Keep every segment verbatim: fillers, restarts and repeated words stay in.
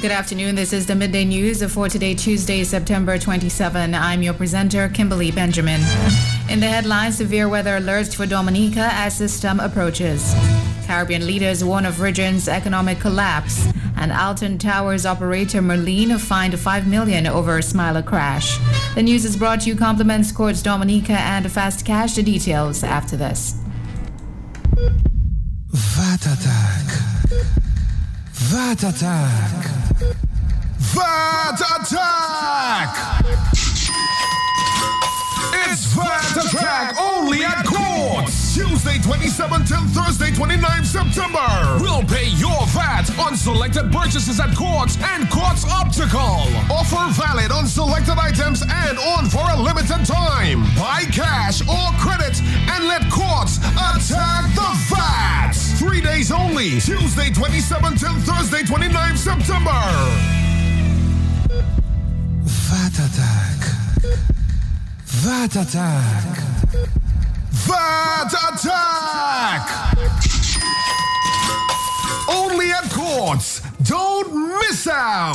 Good afternoon. This is the Midday News for today, Tuesday, September twenty-seventh. I'm your presenter, Kimberly Benjamin. In the headlines, severe weather alerts for Dominica as system approaches. Caribbean leaders warn of region's economic collapse. And Alton Towers operator Merlin fined five million dollars over Smiler crash. The news is brought to you compliments Courts Dominica and Fast Cash. The details after this. Vat Attack. Vat Attack. Vat Attack. It's Vat Attack only at Courts. Tuesday twenty-seventh till Thursday twenty-ninth September. We'll pay your V A T on selected purchases at Courts and Courts Optical. Offer valid on selected items and on for a limited time. Buy cash or credit and let Courts attack the V A T. Three days only. Tuesday twenty-seventh till Thursday twenty-ninth September. V A T Attack. V A T Attack. V A T Attack! Only at Courts. Don't miss out!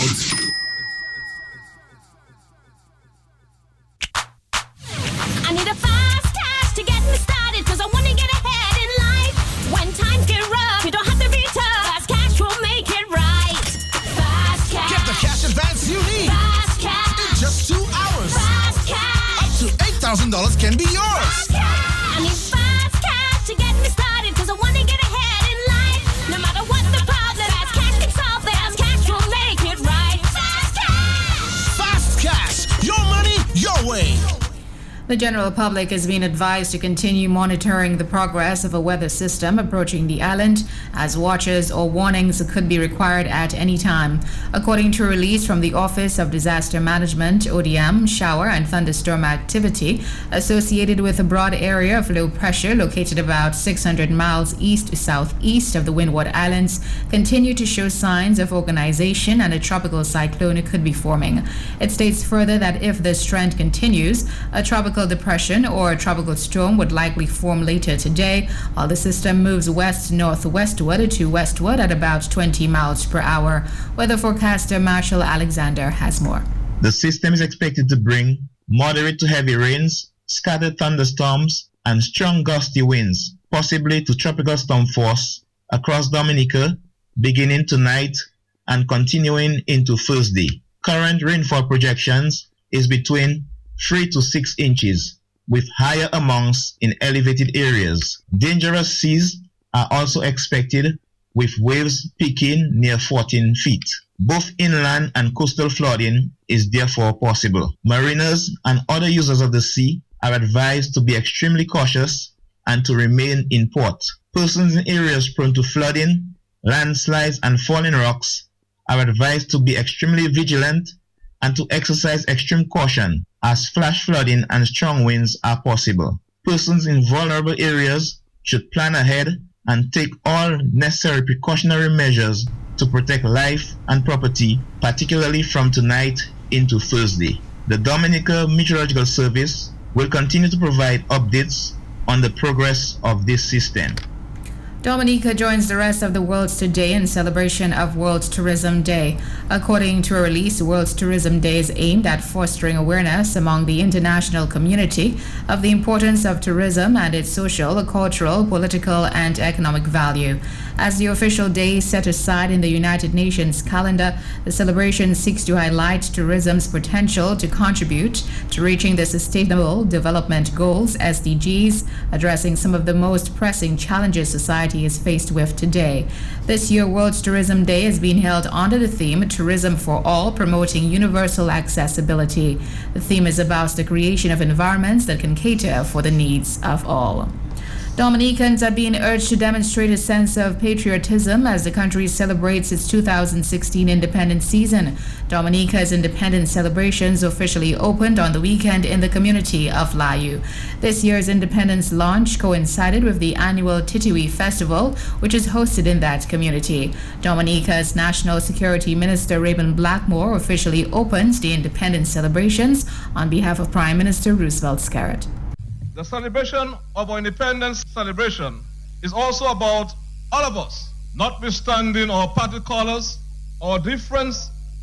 I need a fast cash to get me started, cause I want to get ahead in life. When times get rough, you don't have to be tough. Fast cash will make it right. Fast cash. Get the cash advance you need. Fast cash. In just two hours. Fast cash. Up to eight thousand dollars can be yours. Fast cash. I need fast cash to get me started, cause I want to get ahead in life. No matter what the problem, fast cash can solve it. Fast cash will make it right. Fast cash. Fast cash. Your money, your way. The general public has been advised to continue monitoring the progress of a weather system approaching the island, as watches or warnings could be required at any time. According to a release from the Office of Disaster Management, O D M, shower and thunderstorm activity associated with a broad area of low pressure located about six hundred miles east-southeast of the Windward Islands continue to show signs of organization, and a tropical cyclone could be forming. It states further that if this trend continues, a tropical depression or a tropical storm would likely form later today, while the system moves west-northwestward to westward at about twenty miles per hour. Weather forecaster Marshall Alexander has more. The system is expected to bring moderate to heavy rains, scattered thunderstorms, and strong gusty winds, possibly to tropical storm force, across Dominica, beginning tonight and continuing into Thursday. Current rainfall projections is between three to six inches, with higher amounts in elevated areas. Dangerous seas are also expected, with waves peaking near fourteen feet. Both inland and coastal flooding is therefore possible. Mariners and other users of the sea are advised to be extremely cautious and to remain in port. Persons in areas prone to flooding, landslides, and falling rocks are advised to be extremely vigilant and to exercise extreme caution, as flash flooding and strong winds are possible. Persons in vulnerable areas should plan ahead and take all necessary precautionary measures to protect life and property, particularly from tonight into Thursday. The Dominica Meteorological Service will continue to provide updates on the progress of this system. Dominica joins the rest of the world today in celebration of World Tourism Day. According to a release, World Tourism Day is aimed at fostering awareness among the international community of the importance of tourism and its social, cultural, political, and economic value. As the official day set aside in the United Nations calendar, the celebration seeks to highlight tourism's potential to contribute to reaching the Sustainable Development Goals, S D Gs, addressing some of the most pressing challenges society is faced with today. This year, World Tourism Day is being held under the theme Tourism for All, promoting universal accessibility. The theme is about the creation of environments that can cater for the needs of all. Dominicans are being urged to demonstrate a sense of patriotism as the country celebrates its two thousand sixteen independence season. Dominica's independence celebrations officially opened on the weekend in the community of Layou. This year's independence launch coincided with the annual Titiwi Festival, which is hosted in that community. Dominica's National Security Minister Raymond Blackmore officially opens the independence celebrations on behalf of Prime Minister Roosevelt Skerrit. The celebration of our independence celebration is also about all of us, notwithstanding our party colors, our difference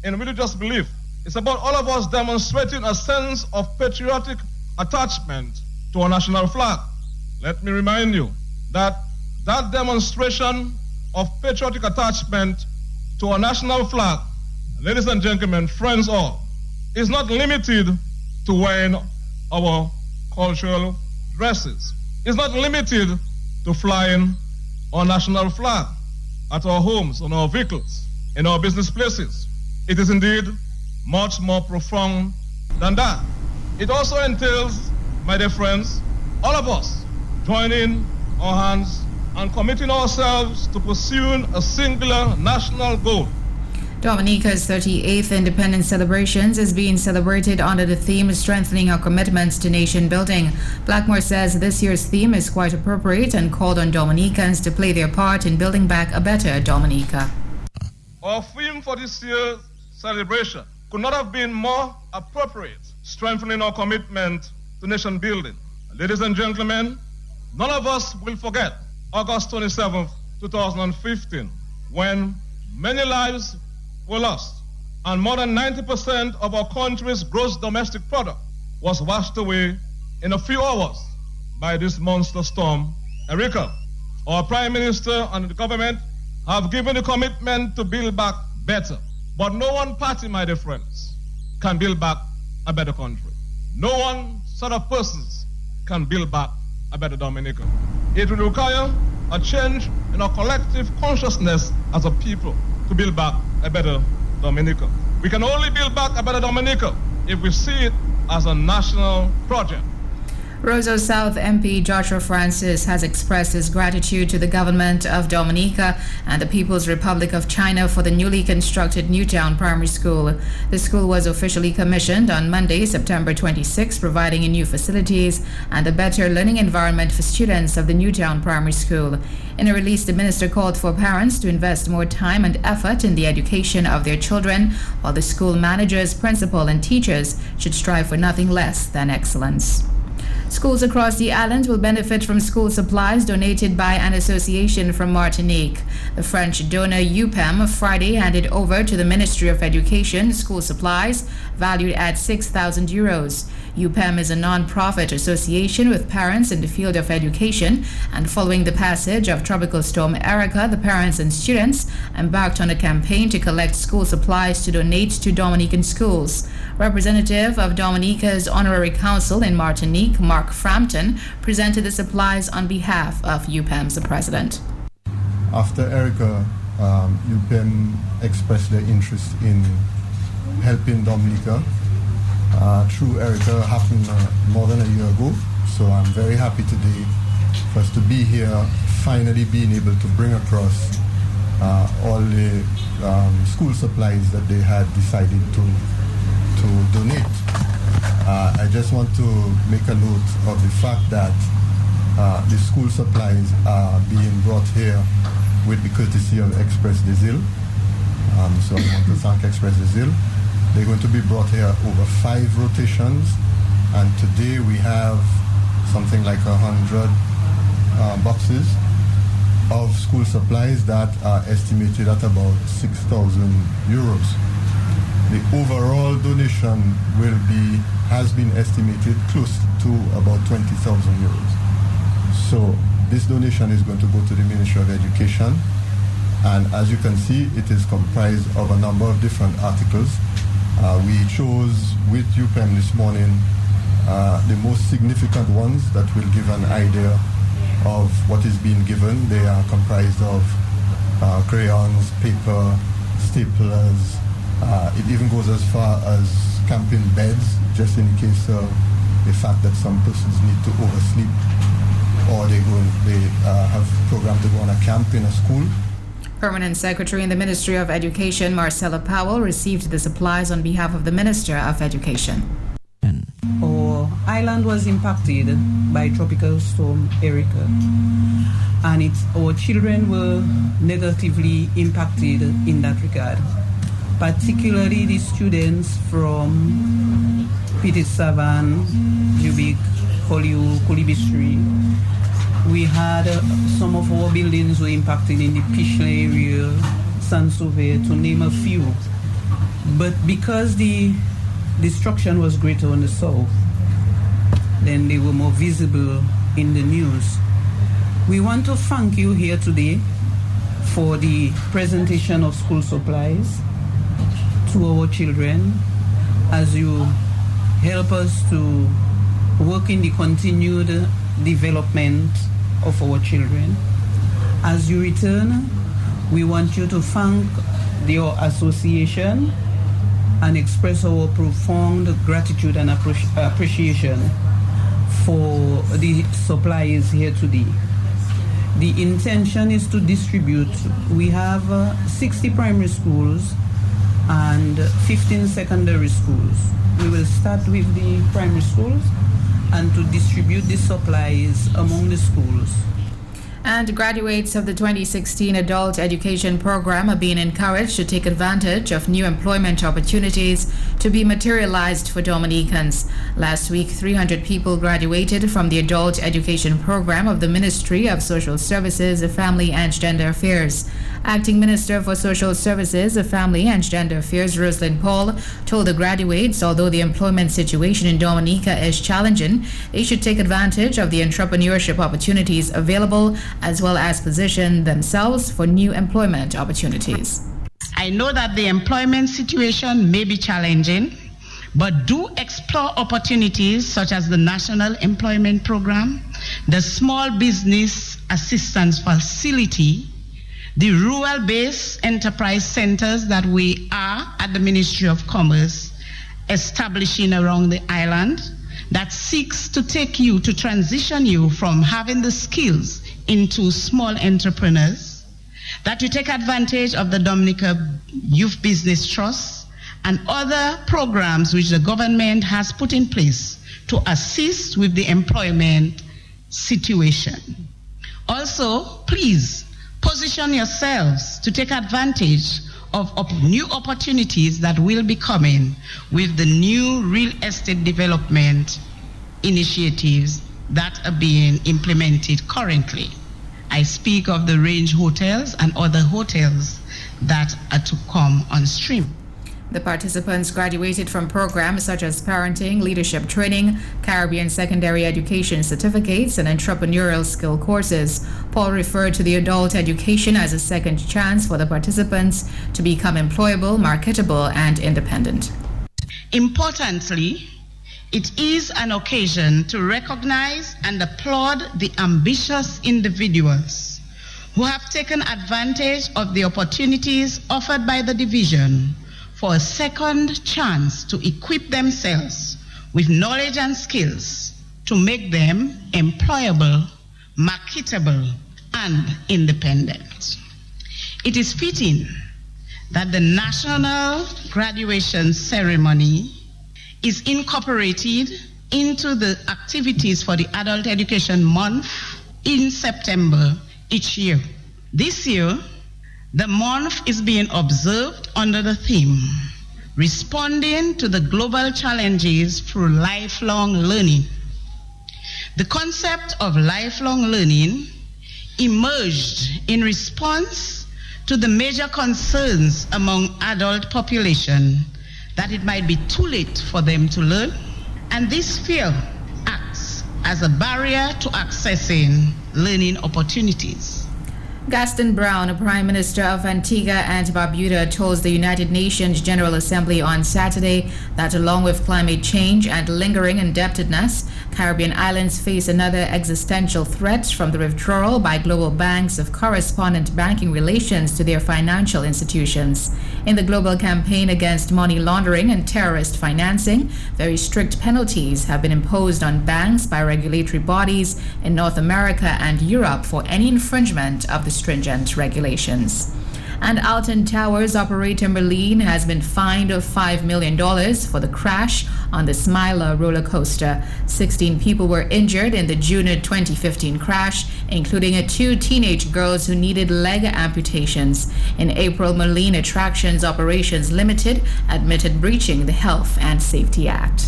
in religious belief. It's about all of us demonstrating a sense of patriotic attachment to our national flag. Let me remind you that that demonstration of patriotic attachment to our national flag, ladies and gentlemen, friends all, is not limited to wearing our cultural dresses. It's not limited to flying our national flag at our homes, on our vehicles, in our business places. It is indeed much more profound than that. It also entails, my dear friends, all of us joining our hands and committing ourselves to pursuing a singular national goal. Dominica's thirty-eighth independence celebrations is being celebrated under the theme Strengthening Our Commitments to Nation Building. Blackmore says this year's theme is quite appropriate and called on Dominicans to play their part in building back a better Dominica. Our theme for this year's celebration could not have been more appropriate, strengthening our commitment to nation building. Ladies and gentlemen, none of us will forget August twenty-seventh, twenty fifteen, when many lives were lost and more than ninety percent of our country's gross domestic product was washed away in a few hours by this monster storm, Erika. Our Prime Minister and the government have given the commitment to build back better. But no one party, my dear friends, can build back a better country. No one set of persons can build back a better Dominica. It will require a change in our collective consciousness as a people to build back a better Dominica. We can only build back a better Dominica if we see it as a national project. Roseau South M P Joshua Francis has expressed his gratitude to the government of Dominica and the People's Republic of China for the newly constructed Newtown Primary School. The school was officially commissioned on Monday, September twenty-sixth, providing new facilities and a better learning environment for students of the Newtown Primary School. In a release, the minister called for parents to invest more time and effort in the education of their children, while the school managers, principal, and teachers should strive for nothing less than excellence. Schools across the island will benefit from school supplies donated by an association from Martinique. The French donor U P E M Friday handed over to the Ministry of Education school supplies valued at six thousand euros. U P E M is a non-profit association with parents in the field of education, and following the passage of Tropical Storm Erika, the parents and students embarked on a campaign to collect school supplies to donate to Dominican schools. Representative of Dominica's Honorary Council in Martinique, Mark Frampton, presented the supplies on behalf of U P E M's president. After Erika, um, U P E M expressed their interest in helping Dominica. Uh, through Erika happened uh, more than a year ago, so I'm very happy today for us to be here, finally being able to bring across uh, all the um, school supplies that they had decided to to donate. Uh, I just want to make a note of the fact that uh, the school supplies are being brought here with the courtesy of Express des Îles. Um, so I want to thank Express des Îles. They're going to be brought here over five rotations, and today we have something like a hundred uh, boxes of school supplies that are estimated at about six thousand euros. The overall donation will be has been estimated close to about twenty thousand euros. So this donation is going to go to the Ministry of Education, and as you can see, it is comprised of a number of different articles. Uh, we chose with U P E M this morning uh, the most significant ones that will give an idea of what is being given. They are comprised of uh, crayons, paper, staplers. Uh, it even goes as far as camping beds, just in case of the fact that some persons need to oversleep, or they go they uh, have programmed to go on a camp in a school. Permanent Secretary in the Ministry of Education, Marcella Powell, received the supplies on behalf of the Minister of Education. Our island was impacted by Tropical Storm Erika, and it, our children were negatively impacted in that regard, particularly the students from Petit Savan, Jubic, Koliu, Kolibisri. We had uh, some of our buildings were impacted in the Pichelin area, Saint-Sauvé, to name a few. But because the destruction was greater on the south, then they were more visible in the news. We want to thank you here today for the presentation of school supplies to our children as you help us to work in the continued development of our children. As you return, we want you to thank your association and express our profound gratitude and appreci- appreciation for the supplies here today. The intention is to distribute. We have uh, sixty primary schools and fifteen secondary schools. We will start with the primary schools and to distribute the supplies among the schools. And graduates of the twenty sixteen Adult Education Program are being encouraged to take advantage of new employment opportunities to be materialized for Dominicans. Last week, three hundred people graduated from the Adult Education Program of the Ministry of Social Services, Family and Gender Affairs. Acting Minister for Social Services, Family and Gender Affairs, Rosalind Paul, told the graduates although the employment situation in Dominica is challenging, they should take advantage of the entrepreneurship opportunities available as well as position themselves for new employment opportunities. I know that the employment situation may be challenging, but do explore opportunities such as the National Employment Program, the Small Business Assistance Facility, the rural-based enterprise centers that we are at the Ministry of Commerce establishing around the island that seeks to take you, to transition you from having the skills into small entrepreneurs, that you take advantage of the Dominica Youth Business Trust and other programs which the government has put in place to assist with the employment situation. Also, please position yourselves to take advantage of op- new opportunities that will be coming with the new real estate development initiatives that are being implemented currently. I speak of the Range Hotels and other hotels that are to come on stream. The participants graduated from programs such as parenting, leadership training, Caribbean secondary education certificates, and entrepreneurial skill courses. Paul referred to the adult education as a second chance for the participants to become employable, marketable, and independent. Importantly, it is an occasion to recognize and applaud the ambitious individuals who have taken advantage of the opportunities offered by the division for a second chance to equip themselves with knowledge and skills to make them employable, marketable, and independent. It is fitting that the National Graduation Ceremony is incorporated into the activities for the Adult Education Month in September each year. This year, the month is being observed under the theme, Responding to the Global Challenges Through Lifelong Learning. The concept of lifelong learning emerged in response to the major concerns among adult population that it might be too late for them to learn, and this fear acts as a barrier to accessing learning opportunities. Gaston Brown, Prime Minister of Antigua and Barbuda, told the United Nations General Assembly on Saturday that along with climate change and lingering indebtedness, Caribbean islands face another existential threat from the withdrawal by global banks of correspondent banking relations to their financial institutions. In the global campaign against money laundering and terrorist financing, very strict penalties have been imposed on banks by regulatory bodies in North America and Europe for any infringement of the stringent regulations. And Alton Towers operator Merlene has been fined of five million dollars for the crash on the Smiler roller coaster. sixteen people were injured in the June twenty fifteen crash, including two teenage girls who needed leg amputations. In April, Merlene Attractions Operations Limited admitted breaching the Health and Safety Act.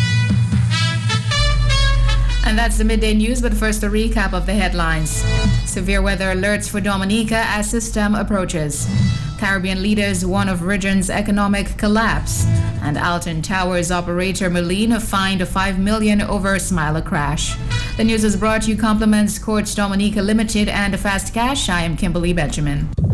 And that's the midday news, but first a recap of the headlines. severe weather alerts for Dominica as system approaches. Caribbean leaders warn of region's economic collapse. And Alton Towers operator Moline fined five million dollars over Smiler crash. The news is brought to you compliments Courts Dominica Limited and Fast Cash. I am Kimberly Benjamin.